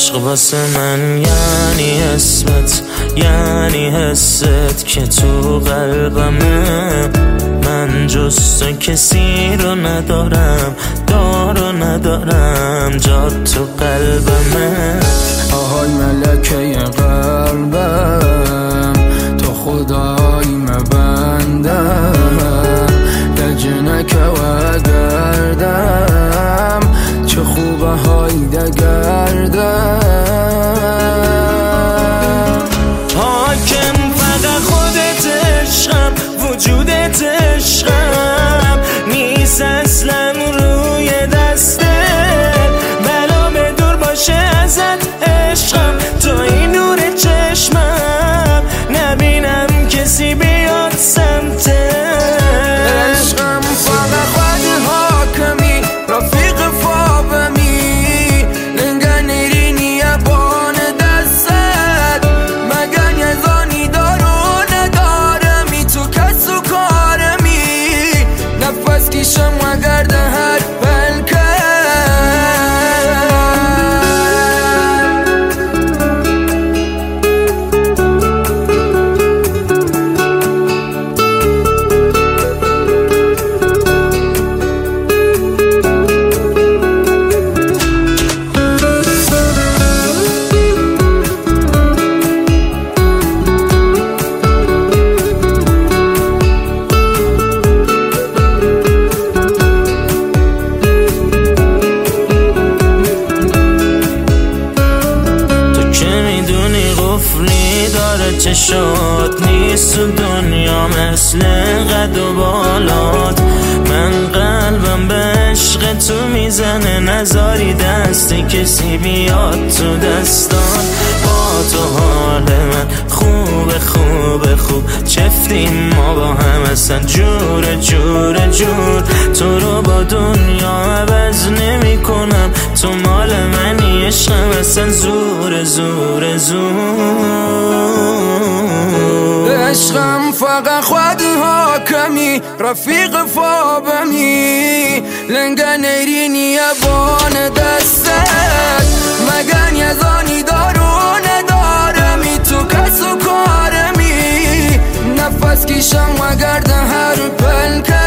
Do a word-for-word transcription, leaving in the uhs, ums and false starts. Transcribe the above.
عشق واسه من یعنی اسمت، یعنی حست که تو قلبمه. من جز تو کسی رو ندارم، دارو ندارم، جا تو قلبمه. آهای ملکه قلبم، تو خدای مبندم، دجنک و گردم، چه خوبه های دگردم. حاکم فقط خودت عشقم، وجودت عشقم، نیست اصلا روی دستت. بلا به دور باشه ازت عشقم، تو این نور چشمم، نبینم کسی بیاد سمتت. عشقم فقط خود حاکمی، رفیق فابمی، لنگه نیرینی بان دستت. مگن یه زانی دارو ندارمی، تو کس و کارمی، نفس کشم و گرده هر بلکه. چشات نیست تو دنیا مثل قد و بالات. من قلبم به عشق تو میزنه، نذاری دست کسی بیاد تو دستان. با تو حال من خوب خوب خوب، چفتیم ما با هم اصلا جور جور جور. تو رو با دنیا عوض نمی کنم، تو مال منی عشقم اصلا زور زور زور. عشقم فقط خود حاکمی، رفیق فابمی، لنگه نیرینی بان دستت. مگن یه زانی دارو ندارمی، تو کس و کارمی، نفس کشم و گرده هر پلکه.